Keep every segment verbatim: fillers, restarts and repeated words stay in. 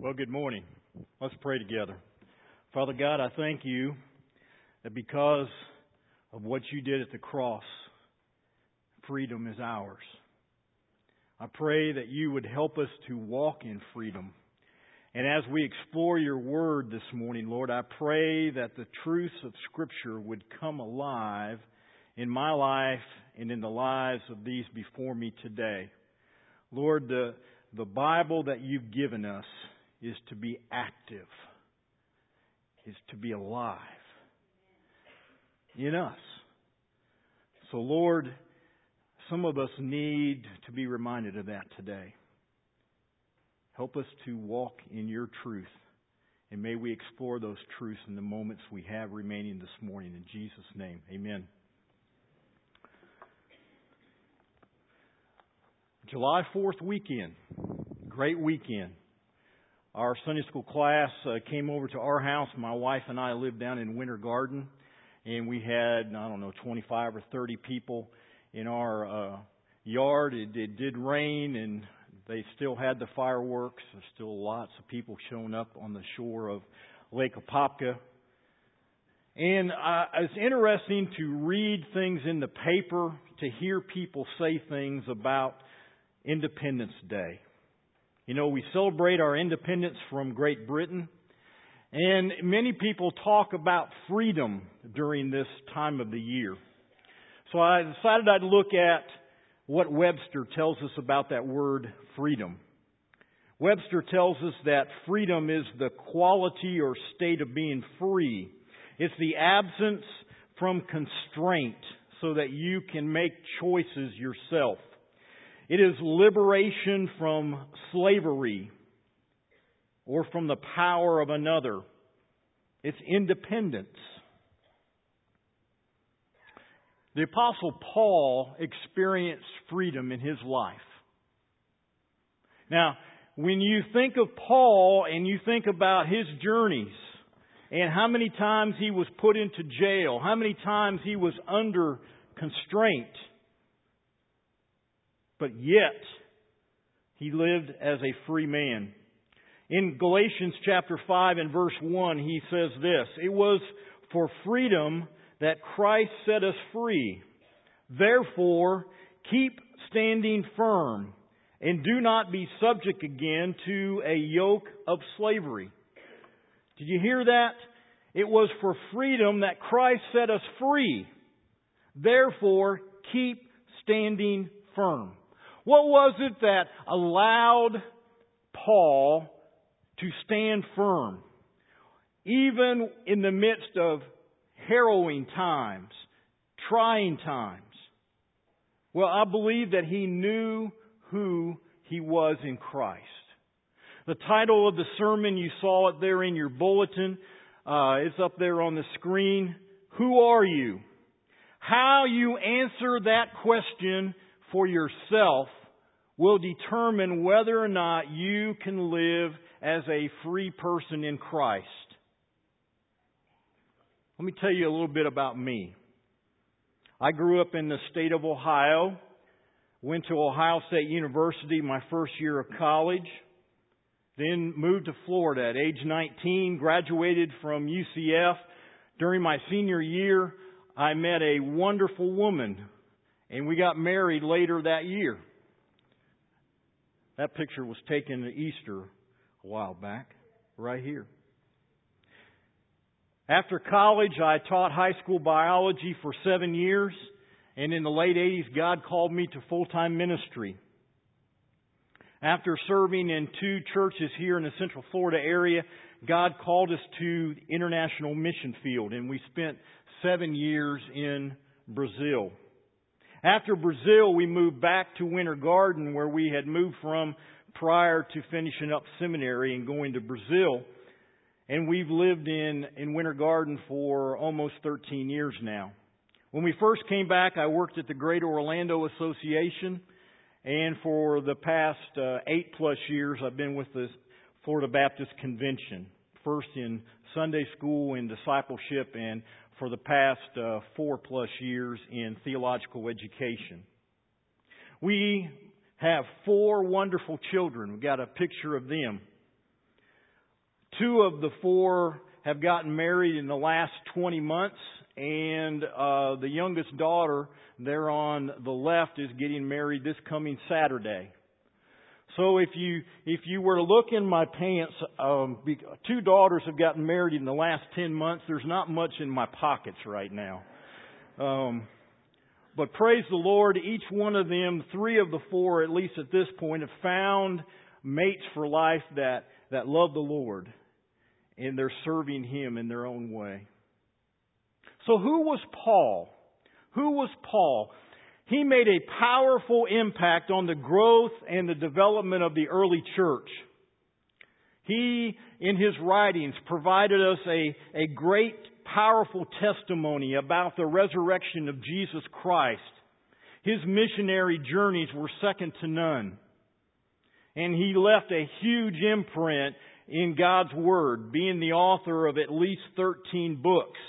Well, good morning. Let's pray together. Father God, I thank you that because of what you did at the cross, freedom is ours. I pray that you would help us to walk in freedom. And as we explore your word this morning, Lord, I pray that the truths of Scripture would come alive in my life and in the lives of these before me today. Lord, the, the Bible that you've given us is to be active, is to be alive in us. So, Lord, some of us need to be reminded of that today. Help us to walk in your truth. And may we explore those truths in the moments we have remaining this morning. In Jesus' name, amen. July fourth weekend. Great weekend. Our Sunday school class uh, came over to our house. My wife and I lived down in Winter Garden. And we had, I don't know, twenty-five or thirty people in our uh, yard. It, it did rain, and they still had the fireworks. There's still lots of people showing up on the shore of Lake Apopka. And uh, it's interesting to read things in the paper, to hear people say things about Independence Day. You know, we celebrate our independence from Great Britain. And many people talk about freedom during this time of the year. So I decided I'd look at what Webster tells us about that word freedom. Webster tells us that freedom is the quality or state of being free. It's the absence from constraint so that you can make choices yourself. It is liberation from slavery or from the power of another. It's independence. The Apostle Paul experienced freedom in his life. Now, when you think of Paul and you think about his journeys and how many times he was put into jail, how many times he was under constraint, but yet he lived as a free man. In Galatians chapter five and verse one, he says this, "It was for freedom that Christ set us free. Therefore, keep standing firm and do not be subject again to a yoke of slavery." Did you hear that? It was for freedom that Christ set us free. Therefore, keep standing firm. What was it that allowed Paul to stand firm, even in the midst of harrowing times, trying times? Well, I believe that he knew who he was in Christ. The title of the sermon, you saw it there in your bulletin. Uh, it's up there on the screen. Who are you? How you answer that question for yourself will determine whether or not you can live as a free person in Christ. Let me tell you a little bit about me. I grew up in the state of Ohio, went to Ohio State University my first year of college, then moved to Florida at age nineteen, graduated from U C F. During my senior year, I met a wonderful woman, and we got married later that year. That picture was taken at Easter a while back, right here. After college, I taught high school biology for seven years, and in the late eighties, God called me to full-time ministry. After serving in two churches here in the Central Florida area, God called us to the International Mission Field, and we spent seven years in Brazil. After Brazil, we moved back to Winter Garden, where we had moved from prior to finishing up seminary and going to Brazil. And we've lived in, in Winter Garden for almost thirteen years now. When we first came back, I worked at the Greater Orlando Association. And for the past uh, eight plus years, I've been with the Florida Baptist Convention. First in Sunday school and discipleship, and for the past uh, four plus years in theological education. We have four wonderful children. We've got a picture of them. two of the four have gotten married in the last twenty months, and uh, the youngest daughter there on the left is getting married this coming Saturday. So if you if you were to look in my pants, um, two daughters have gotten married in the last ten months. There's not much in my pockets right now. Um, but praise the Lord, each one of them, three of the four, at least at this point, have found mates for life that, that love the Lord. And they're serving Him in their own way. So who was Paul? Who was Paul? He made a powerful impact on the growth and the development of the early church. He, in his writings, provided us a, a great, powerful testimony about the resurrection of Jesus Christ. His missionary journeys were second to none. And he left a huge imprint in God's Word, being the author of at least thirteen books.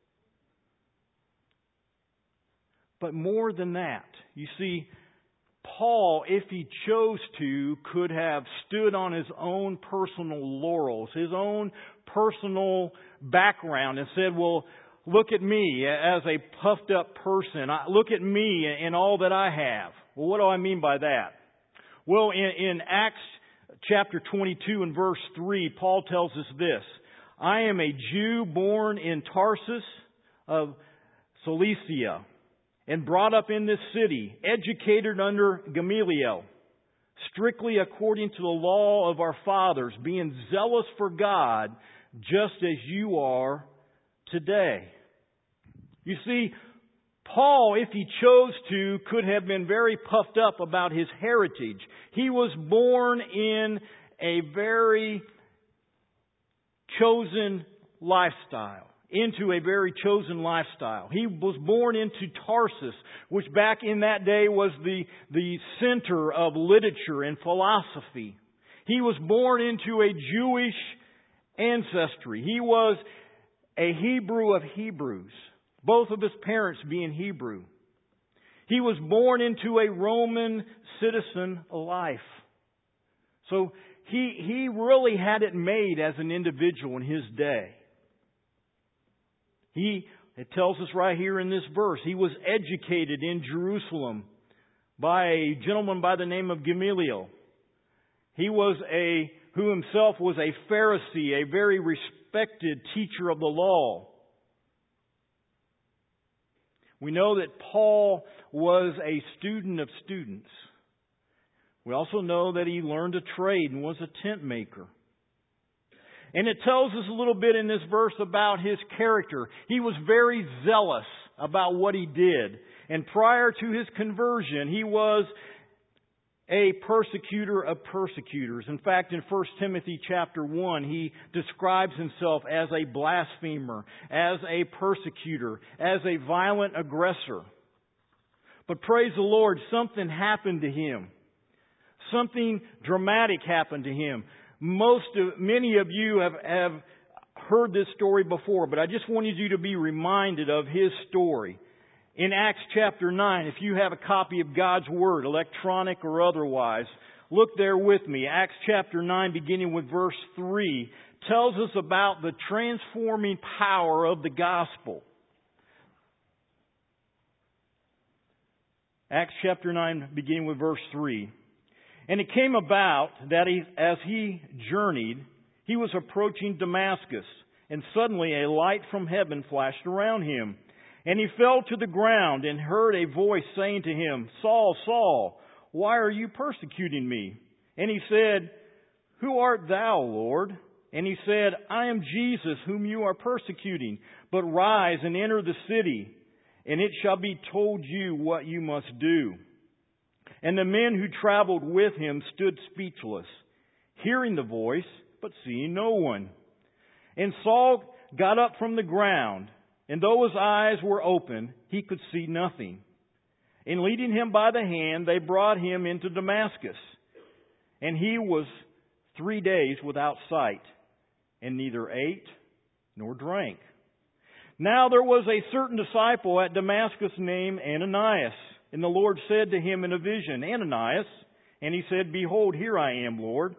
But more than that, you see, Paul, if he chose to, could have stood on his own personal laurels, his own personal background and said, well, look at me as a puffed up person. Look at me and all that I have. Well, what do I mean by that? Well, in, in Acts chapter twenty-two and verse three, Paul tells us this: I am a Jew born in Tarsus of Cilicia and brought up in this city, educated under Gamaliel, strictly according to the law of our fathers, being zealous for God, just as you are today. You see, Paul, if he chose to, could have been very puffed up about his heritage. He was born in a very chosen lifestyle. Into a very chosen lifestyle. He was born into Tarsus, which back in that day was the, the center of literature and philosophy. He was born into a Jewish ancestry. He was a Hebrew of Hebrews, both of his parents being Hebrew. He was born into a Roman citizen life. So he, he really had it made as an individual in his day. He, it tells us right here in this verse, he was educated in Jerusalem by a gentleman by the name of Gamaliel. He was a, who himself was a Pharisee, a very respected teacher of the law. We know that Paul was a student of students. We also know that he learned a trade and was a tent maker. And it tells us a little bit in this verse about his character. He was very zealous about what he did. And prior to his conversion, he was a persecutor of persecutors. In fact, in First Timothy chapter one, he describes himself as a blasphemer, as a persecutor, as a violent aggressor. But praise the Lord, something happened to him. Something dramatic happened to him. Most of, many of you have, have heard this story before, but I just wanted you to be reminded of his story. In Acts chapter nine, if you have a copy of God's Word, electronic or otherwise, look there with me. Acts chapter nine, beginning with verse three, tells us about the transforming power of the gospel. Acts chapter nine, beginning with verse three. And it came about that he, as he journeyed, he was approaching Damascus, and suddenly a light from heaven flashed around him. And he fell to the ground and heard a voice saying to him, Saul, Saul, why are you persecuting me? And he said, Who art thou, Lord? And he said, I am Jesus, whom you are persecuting. But rise and enter the city, and it shall be told you what you must do. And the men who traveled with him stood speechless, hearing the voice, but seeing no one. And Saul got up from the ground, and though his eyes were open, he could see nothing. And leading him by the hand, they brought him into Damascus. And he was three days without sight, and neither ate nor drank. Now there was a certain disciple at Damascus named Ananias. And the Lord said to him in a vision, Ananias. And he said, Behold, here I am, Lord.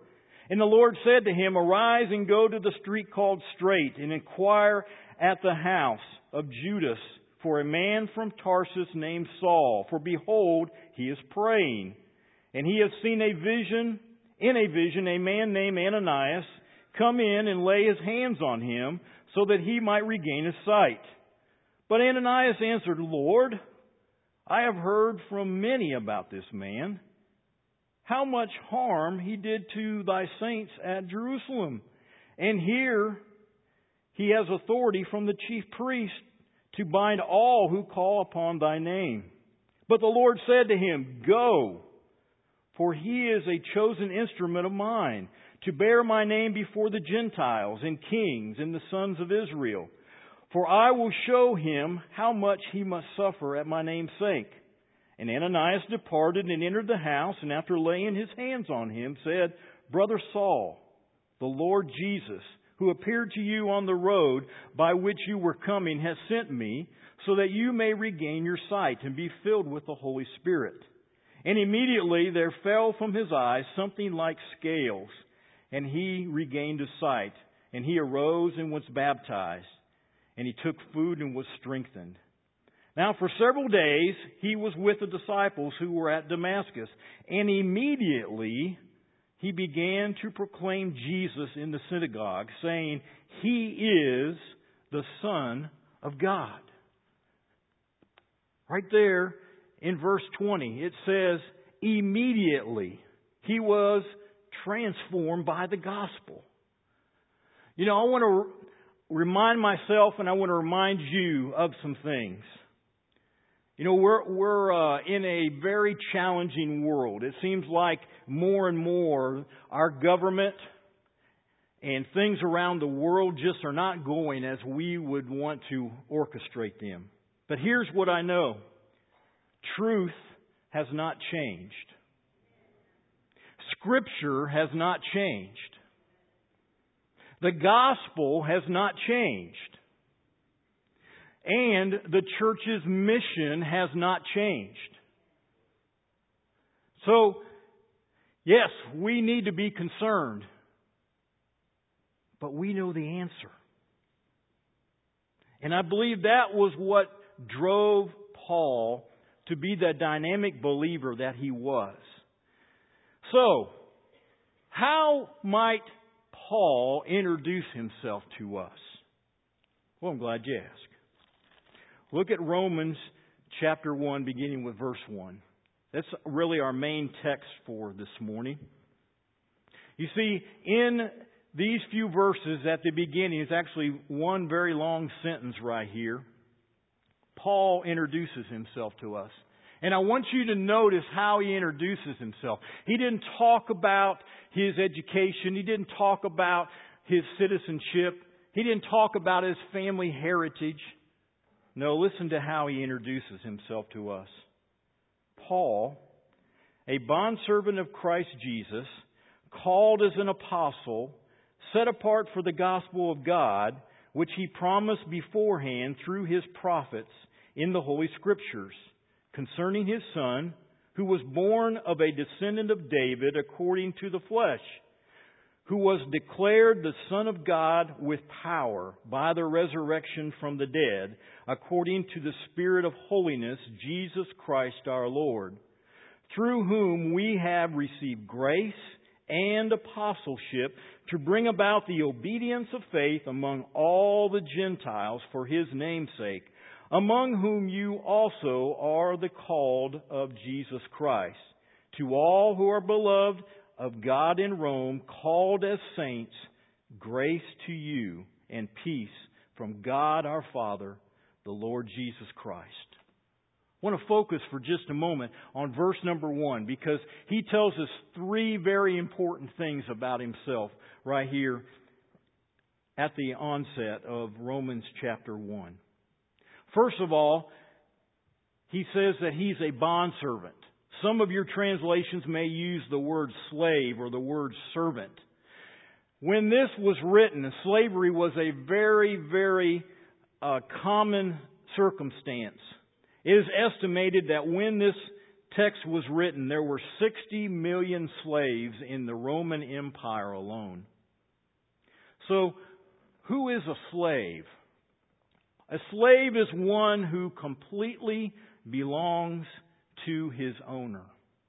And the Lord said to him, Arise and go to the street called Straight, and inquire at the house of Judas for a man from Tarsus named Saul. For behold, he is praying. And he has seen a vision, in a vision, a man named Ananias come in and lay his hands on him, so that he might regain his sight. But Ananias answered, Lord, I have heard from many about this man, how much harm he did to thy saints at Jerusalem. And here he has authority from the chief priest to bind all who call upon thy name. But the Lord said to him, Go, for he is a chosen instrument of mine, to bear my name before the Gentiles and kings and the sons of Israel. For I will show him how much he must suffer at my name's sake. And Ananias departed and entered the house, and after laying his hands on him, said, Brother Saul, the Lord Jesus, who appeared to you on the road by which you were coming, has sent me, so that you may regain your sight and be filled with the Holy Spirit. And immediately there fell from his eyes something like scales, and he regained his sight. And he arose and was baptized, and he took food and was strengthened. Now for several days he was with the disciples who were at Damascus, and immediately he began to proclaim Jesus in the synagogue, saying, He is the Son of God. Right there in verse twenty, it says, immediately he was transformed by the gospel. You know, I want to remind myself and I want to remind you of some things. You know, we're we're uh, in a very challenging world. It seems like more and more our government and things around the world just are not going as we would want to orchestrate them. But here's what I know. Truth has not changed. Scripture has not changed. The gospel has not changed. And the church's mission has not changed. So, yes, we need to be concerned. But we know the answer. And I believe that was what drove Paul to be the dynamic believer that he was. So, how might Paul introduce himself to us? Well, I'm glad you asked. Look at Romans chapter one, beginning with verse one. That's really our main text for this morning. You see, in these few verses at the beginning, it's actually one very long sentence right here. Paul introduces himself to us. And I want you to notice how he introduces himself. He didn't talk about his education. He didn't talk about his citizenship. He didn't talk about his family heritage. No, listen to how he introduces himself to us. Paul, a bondservant of Christ Jesus, called as an apostle, set apart for the gospel of God, which he promised beforehand through his prophets in the Holy Scriptures, concerning his Son, who was born of a descendant of David according to the flesh, who was declared the Son of God with power by the resurrection from the dead, according to the Spirit of holiness, Jesus Christ our Lord, through whom we have received grace and apostleship to bring about the obedience of faith among all the Gentiles for His name's sake, among whom you also are the called of Jesus Christ. To all who are beloved of God in Rome, called as saints, grace to you and peace from God our Father, the Lord Jesus Christ. I want to focus for just a moment on verse number one, because he tells us three very important things about himself right here at the onset of Romans chapter one. First of all, he says that he's a bondservant. Some of your translations may use the word slave or the word servant. When this was written, slavery was a very, very uh, common circumstance. It is estimated that when this text was written, there were sixty million slaves in the Roman Empire alone. So, who is a slave? A slave is one who completely belongs to his owner.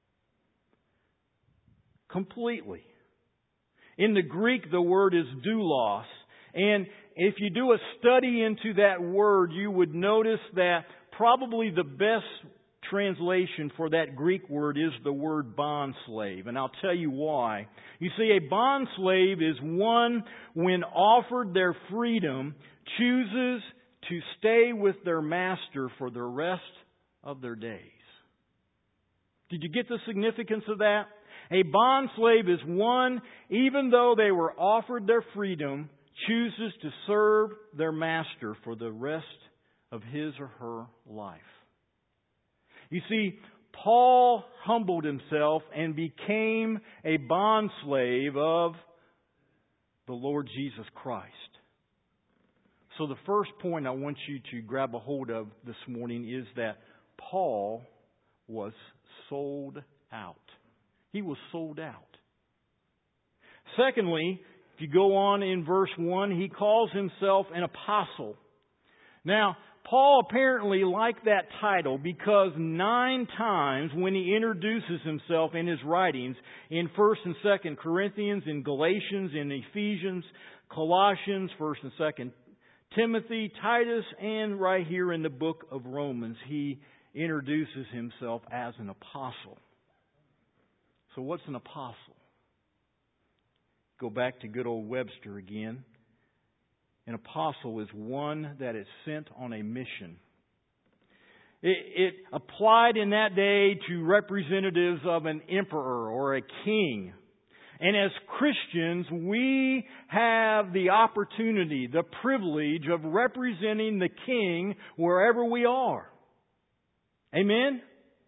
Completely. In the Greek, the word is doulos. And if you do a study into that word, you would notice that probably the best translation for that Greek word is the word bond slave. And I'll tell you why. You see, a bond slave is one when offered their freedom, chooses to stay with their master for the rest of their days. Did you get the significance of that? A bond slave is one, even though they were offered their freedom, chooses to serve their master for the rest of his or her life. You see, Paul humbled himself and became a bond slave of the Lord Jesus Christ. So the first point I want you to grab a hold of this morning is that Paul was sold out. He was sold out. Secondly, if you go on in verse one, he calls himself an apostle. Now, Paul apparently liked that title because nine times when he introduces himself in his writings, in First and Second Corinthians, in Galatians, in Ephesians, Colossians, First and Second Timothy, Titus, and right here in the book of Romans, he introduces himself as an apostle. So what's an apostle? Go back to good old Webster again. An apostle is one that is sent on a mission. It, it applied in that day to representatives of an emperor or a king. And as Christians, we have the opportunity, the privilege of representing the King wherever we are. Amen?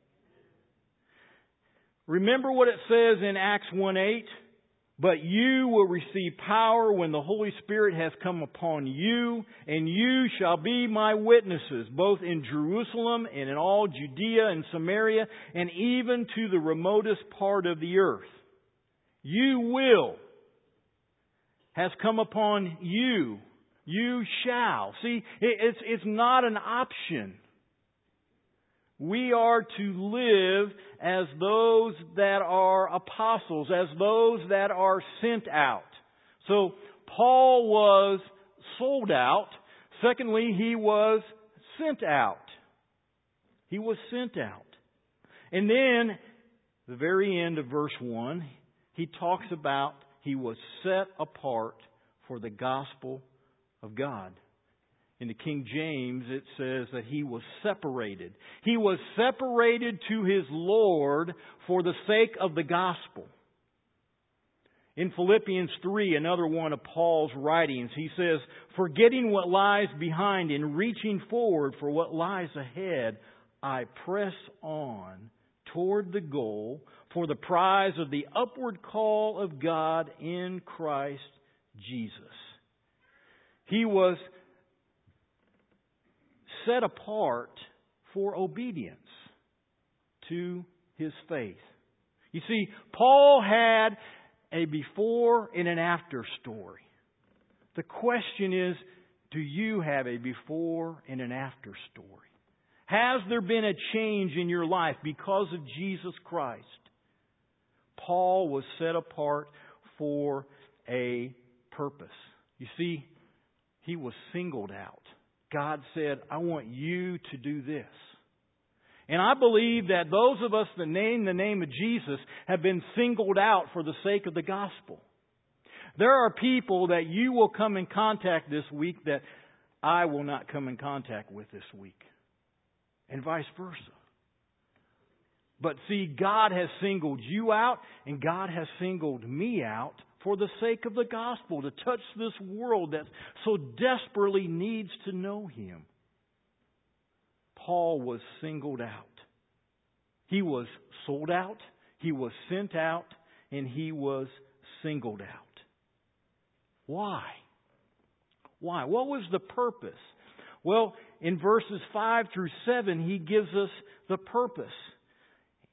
Remember what it says in Acts one eight? But you will receive power when the Holy Spirit has come upon you, and you shall be my witnesses, both in Jerusalem and in all Judea and Samaria, and even to the remotest part of the earth. You will has come upon you. You shall. See, it's, it's not an option. We are to live as those that are apostles, as those that are sent out. So, Paul was sold out. Secondly, he was sent out. He was sent out. And then, the very end of verse one, he talks about he was set apart for the gospel of God. In the King James, it says that he was separated. He was separated to his Lord for the sake of the gospel. In Philippians three, another one of Paul's writings, he says, forgetting what lies behind and reaching forward for what lies ahead, I press on toward the goal for the prize of the upward call of God in Christ Jesus. He was set apart for obedience to his faith. You see, Paul had a before and an after story. The question is, do you have a before and an after story? Has there been a change in your life because of Jesus Christ? Paul was set apart for a purpose. You see, he was singled out. God said, I want you to do this. And I believe that those of us that name the name of Jesus have been singled out for the sake of the gospel. There are people that you will come in contact this week that I will not come in contact with this week. And vice versa. But see, God has singled you out and God has singled me out for the sake of the gospel, to touch this world that so desperately needs to know Him. Paul was singled out. He was sold out, he was sent out, and he was singled out. Why? Why? What was the purpose? Well, in verses five through seven, he gives us the purpose.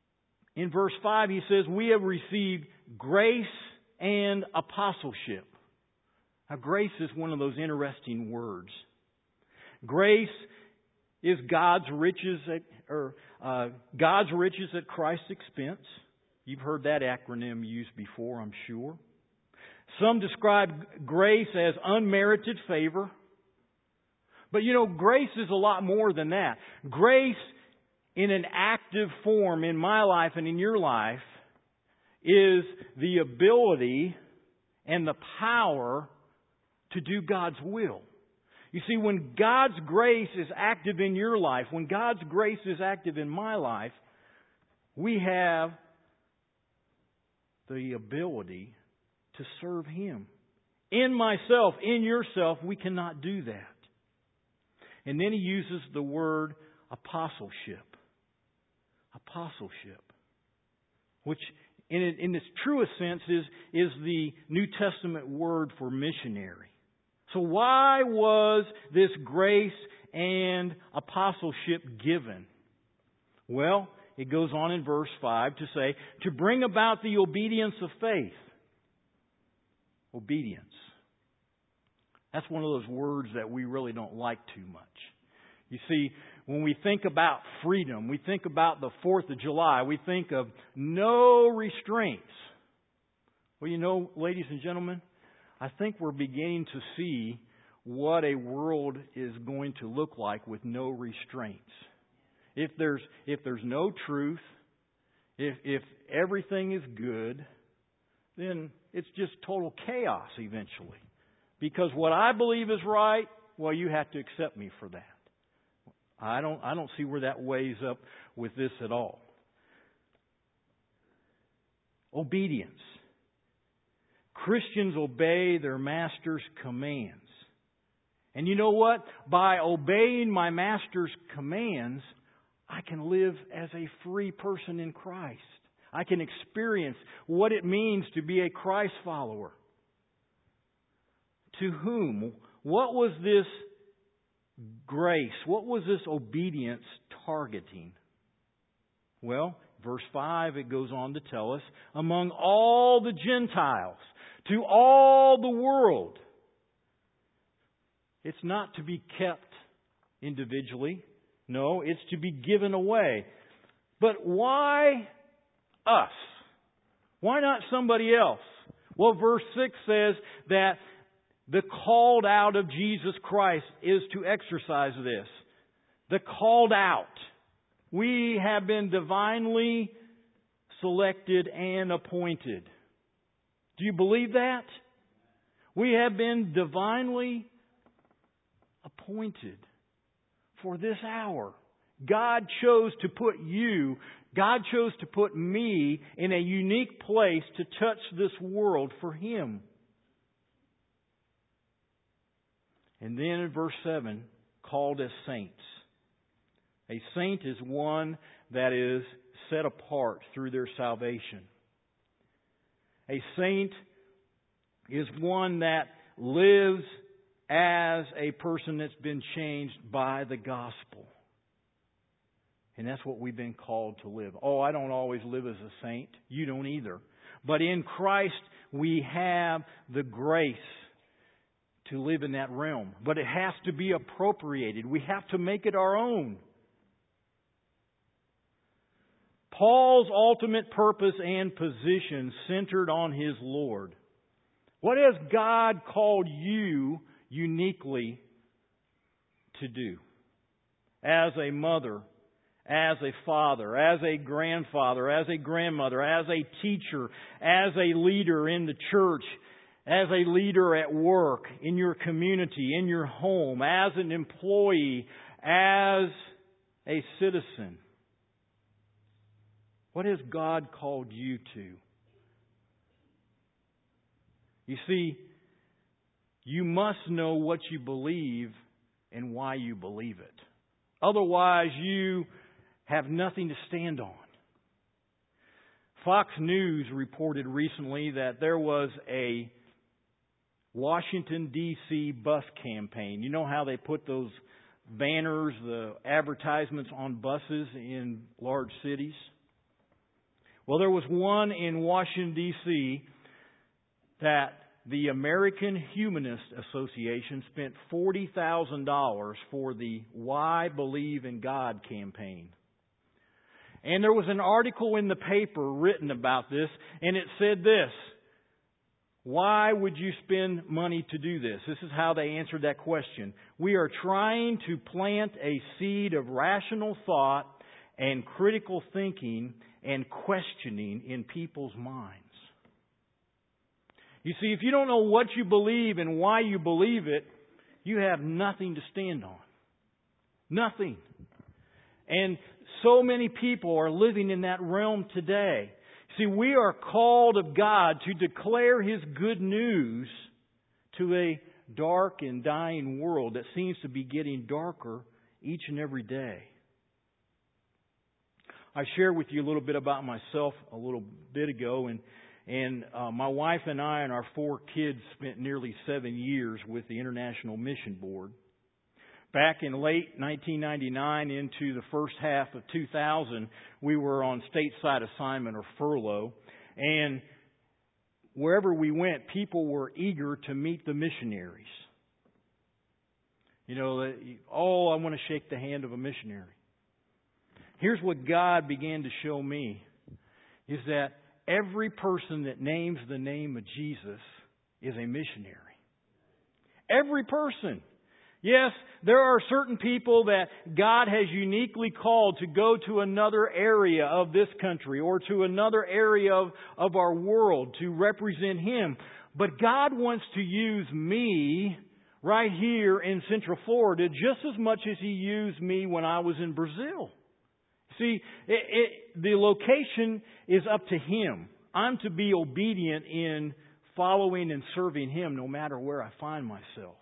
In verse five, he says, we have received grace and apostleship. Now, grace is one of those interesting words. Grace is God's riches at, or uh, God's riches at Christ's expense. You've heard that acronym used before, I'm sure. Some describe grace as unmerited favor. But you know, grace is a lot more than that. Grace in an active form in my life and in your life is the ability and the power to do God's will. You see, when God's grace is active in your life, when God's grace is active in my life, we have the ability to serve Him. In myself, in yourself, we cannot do that. And then he uses the word apostleship. Apostleship. Which in, in its truest sense is, is the New Testament word for missionary. So why was this grace and apostleship given? Well, it goes on in verse five to say, to bring about the obedience of faith. Obedience. That's one of those words that we really don't like too much. You see, when we think about freedom, we think about the fourth of July, we think of no restraints. Well, you know, ladies and gentlemen, I think we're beginning to see what a world is going to look like with no restraints. If there's if there's no truth, if if everything is good, then it's just total chaos eventually. Because what I believe is right, well, you have to accept me for that. I don't I don't see where that weighs up with this at all. Obedience. Christians obey their master's commands. And you know what? By obeying my master's commands, I can live as a free person in Christ. I can experience what it means to be a Christ follower. To whom? What was this grace? What was this obedience targeting? Well, verse five, it goes on to tell us, among all the Gentiles, to all the world. It's not to be kept individually. No, it's to be given away. But why us? Why not somebody else? Well, verse six says that the called out of Jesus Christ is to exercise this. The called out. We have been divinely selected and appointed. Do you believe that? We have been divinely appointed for this hour. God chose to put you, God chose to put me in a unique place to touch this world for Him. And then in verse seven, called as saints. A saint is one that is set apart through their salvation. A saint is one that lives as a person that's been changed by the gospel. And that's what we've been called to live. Oh, I don't always live as a saint. You don't either. But in Christ, we have the grace to live in that realm. But it has to be appropriated. We have to make it our own. Paul's ultimate purpose and position centered on his Lord. What has God called you uniquely to do? As a mother, as a father, as a grandfather, as a grandmother, as a teacher, as a leader in the church, as a leader at work, in your community, in your home, as an employee, as a citizen. What has God called you to? You see, you must know what you believe and why you believe it. Otherwise, you have nothing to stand on. Fox News reported recently that there was a Washington, D C bus campaign. You know how they put those banners, the advertisements on buses in large cities? Well, there was one in Washington, D C that the American Humanist Association spent forty thousand dollars for the Why Believe in God campaign. And there was an article in the paper written about this, and it said this: why would you spend money to do this? This is how they answered that question. We are trying to plant a seed of rational thought and critical thinking and questioning in people's minds. You see, if you don't know what you believe and why you believe it, you have nothing to stand on. Nothing. And so many people are living in that realm today. See, we are called of God to declare His good news to a dark and dying world that seems to be getting darker each and every day. I shared with you a little bit about myself a little bit ago, and and uh, my wife and I and our four kids spent nearly seven years with the International Mission Board. Back in late nineteen ninety-nine into the first half of two thousand, we were on stateside assignment or furlough. And wherever we went, people were eager to meet the missionaries. You know, oh, I want to shake the hand of a missionary. Here's what God began to show me, is that every person that names the name of Jesus is a missionary. Every person. Yes, there are certain people that God has uniquely called to go to another area of this country or to another area of, of our world to represent Him. But God wants to use me right here in Central Florida just as much as He used me when I was in Brazil. See, it, it, the location is up to Him. I'm to be obedient in following and serving Him no matter where I find myself.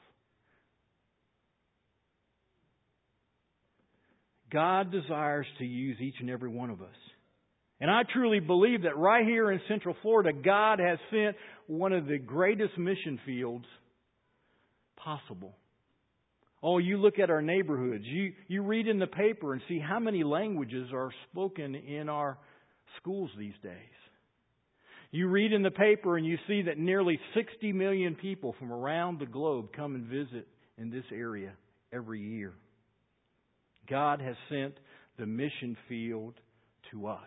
God desires to use each and every one of us. And I truly believe that right here in Central Florida, God has sent one of the greatest mission fields possible. Oh, you look at our neighborhoods. You, you read in the paper and see how many languages are spoken in our schools these days. You read in the paper and you see that nearly sixty million people from around the globe come and visit in this area every year. God has sent the mission field to us.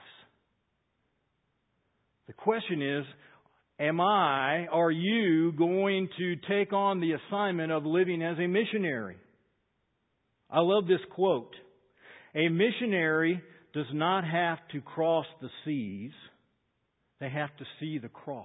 The question is, am I, are you going to take on the assignment of living as a missionary? I love this quote. A missionary does not have to cross the seas. They have to see the cross.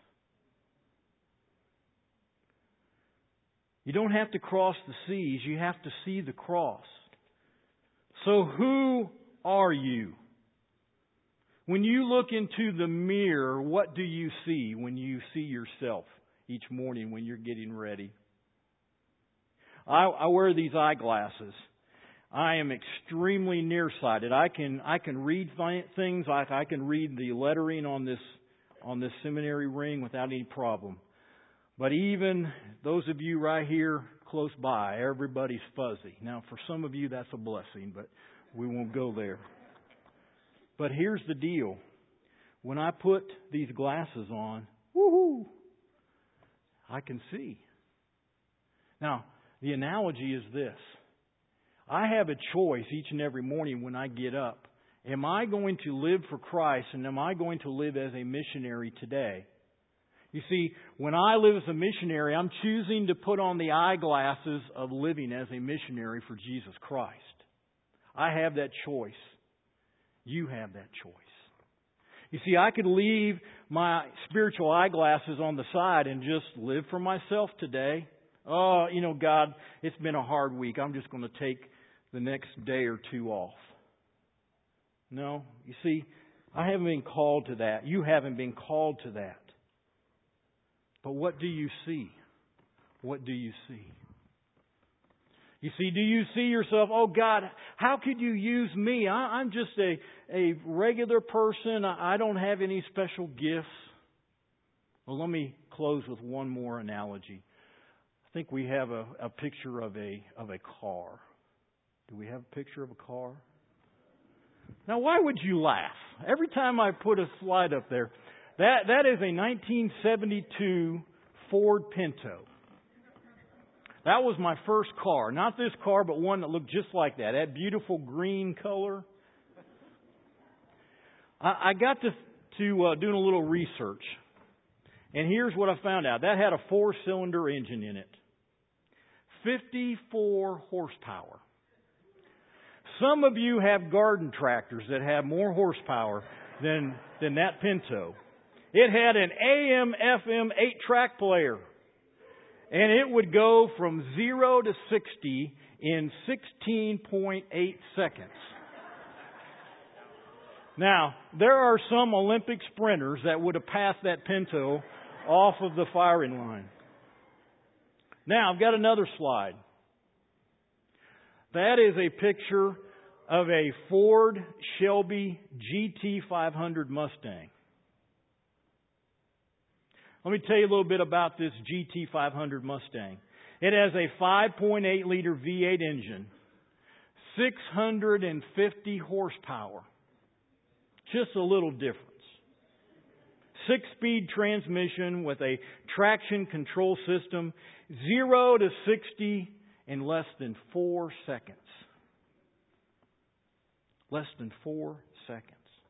You don't have to cross the seas. You have to see the cross. So who are you? When you look into the mirror, what do you see when you see yourself each morning when you're getting ready? I, I wear these eyeglasses. I am extremely nearsighted. I can I can read th- things. I, I can read the lettering on this on this seminary ring without any problem. But even those of you right here close by, everybody's fuzzy. Now, for some of you, that's a blessing, but we won't go there. But here's the deal. When I put these glasses on, woohoo, I can see. Now, the analogy is this. I have a choice each and every morning when I get up. Am I going to live for Christ, and am I going to live as a missionary today? You see, when I live as a missionary, I'm choosing to put on the eyeglasses of living as a missionary for Jesus Christ. I have that choice. You have that choice. You see, I could leave my spiritual eyeglasses on the side and just live for myself today. Oh, you know, God, it's been a hard week. I'm just going to take the next day or two off. No, you see, I haven't been called to that. You haven't been called to that. But what do you see? What do you see? You see, do you see yourself, oh God, how could you use me? I, I'm just a, a regular person. I, I don't have any special gifts. Well, let me close with one more analogy. I think we have a, a picture of a of a car. Do we have a picture of a car? Now, why would you laugh? Every time I put a slide up there, that, that is a nineteen seventy-two Ford Pinto. That was my first car. Not this car, but one that looked just like that. That beautiful green color. I, I got to, to uh, doing a little research. And here's what I found out. That had a four-cylinder engine in it. fifty-four horsepower. Some of you have garden tractors that have more horsepower than, than that Pinto. It had an A M F M eight-track player. And it would go from zero to sixty in sixteen point eight seconds. Now, there are some Olympic sprinters that would have passed that Pinto off of the firing line. Now, I've got another slide. That is a picture of a Ford Shelby G T five hundred Mustang. Let me tell you a little bit about this G T five hundred Mustang. It has a five point eight liter V eight engine, six hundred fifty horsepower. Just a little difference. Six-speed transmission with a traction control system, zero to sixty in less than four seconds. Less than four seconds.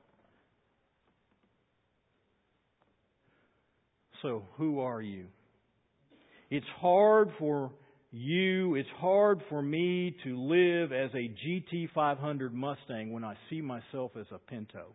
So, who are you? It's hard for you, it's hard for me to live as a G T five hundred Mustang when I see myself as a Pinto.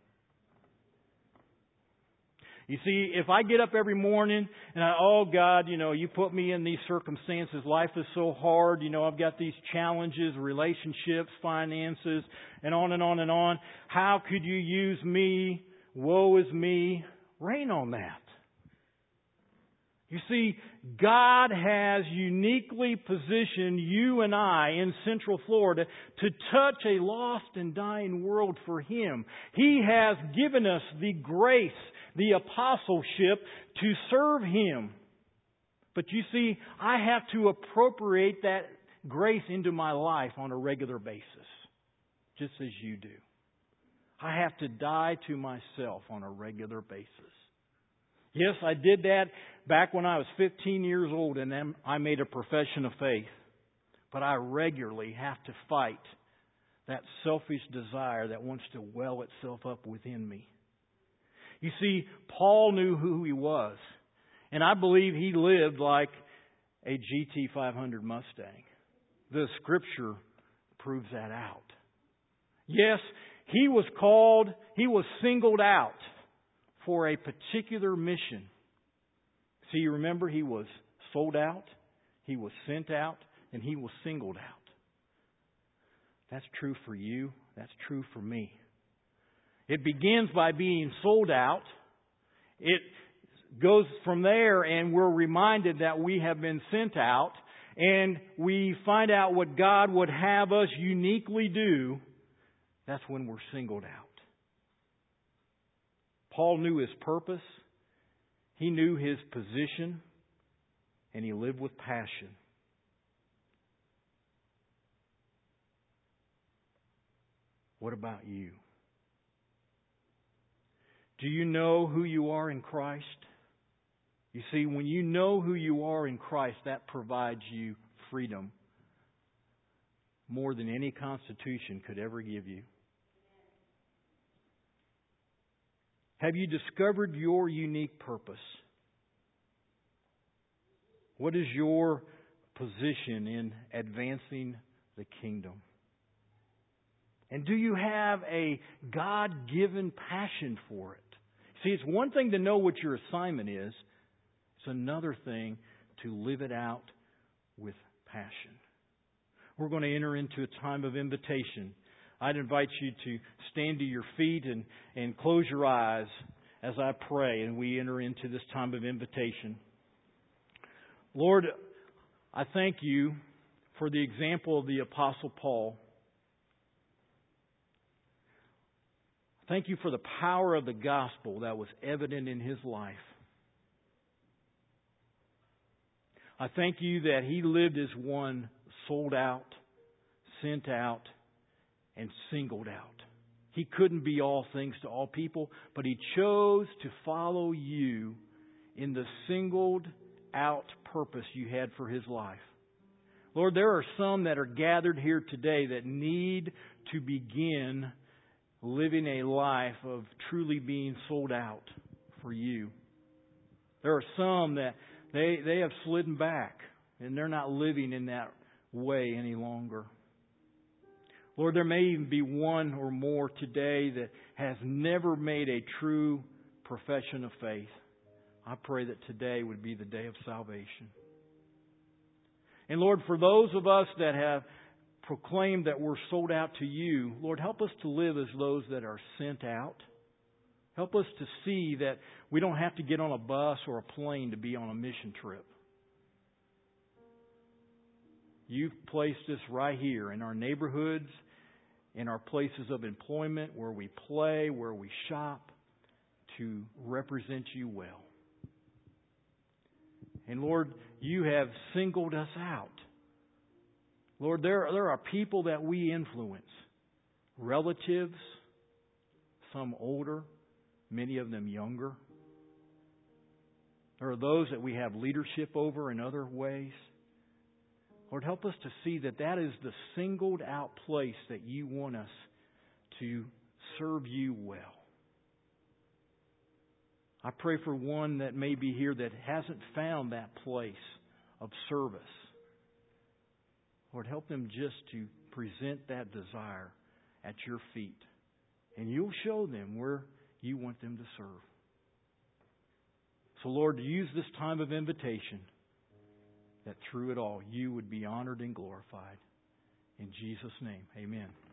You see, if I get up every morning and I, oh God, you know, you put me in these circumstances, life is so hard, you know, I've got these challenges, relationships, finances, and on and on and on. How could you use me? Woe is me. Rain on that. You see, God has uniquely positioned you and I in Central Florida to touch a lost and dying world for Him. He has given us the grace, the apostleship to serve Him. But you see, I have to appropriate that grace into my life on a regular basis, just as you do. I have to die to myself on a regular basis. Yes, I did that back when I was fifteen years old and then I made a profession of faith. But I regularly have to fight that selfish desire that wants to well itself up within me. You see, Paul knew who he was. And I believe he lived like a G T five hundred Mustang. The Scripture proves that out. Yes, he was called, he was singled out for a particular mission. See, you remember he was sold out, he was sent out, and he was singled out. That's true for you. That's true for me. It begins by being sold out. It goes from there, and we're reminded that we have been sent out, and we find out what God would have us uniquely do. That's when we're singled out. Paul knew his purpose. He knew his position. And he lived with passion. What about you? Do you know who you are in Christ? You see, when you know who you are in Christ, that provides you freedom more than any constitution could ever give you. Have you discovered your unique purpose? What is your position in advancing the kingdom? And do you have a God-given passion for it? See, it's one thing to know what your assignment is. It's another thing to live it out with passion. We're going to enter into a time of invitation. I'd invite you to stand to your feet and, and close your eyes as I pray and we enter into this time of invitation. Lord, I thank you for the example of the Apostle Paul. Thank you for the power of the gospel that was evident in his life. I thank you that he lived as one sold out, sent out, and singled out. He couldn't be all things to all people, but He chose to follow You in the singled out purpose You had for His life. Lord, there are some that are gathered here today that need to begin living a life of truly being sold out for You. There are some that they, they have slidden back and they're not living in that way any longer. Lord, there may even be one or more today that has never made a true profession of faith. I pray that today would be the day of salvation. And Lord, for those of us that have proclaimed that we're sold out to You, Lord, help us to live as those that are sent out. Help us to see that we don't have to get on a bus or a plane to be on a mission trip. You've placed us right here in our neighborhoods, in our places of employment, where we play, where we shop, to represent You well. And Lord, You have singled us out. Lord, there, there are people that we influence. Relatives, some older, many of them younger. There are those that we have leadership over in other ways. Lord, help us to see that that is the singled out place that You want us to serve You well. I pray for one that may be here that hasn't found that place of service. Lord, help them just to present that desire at Your feet. And You'll show them where You want them to serve. So Lord, use this time of invitation that through it all You would be honored and glorified. In Jesus' name, amen.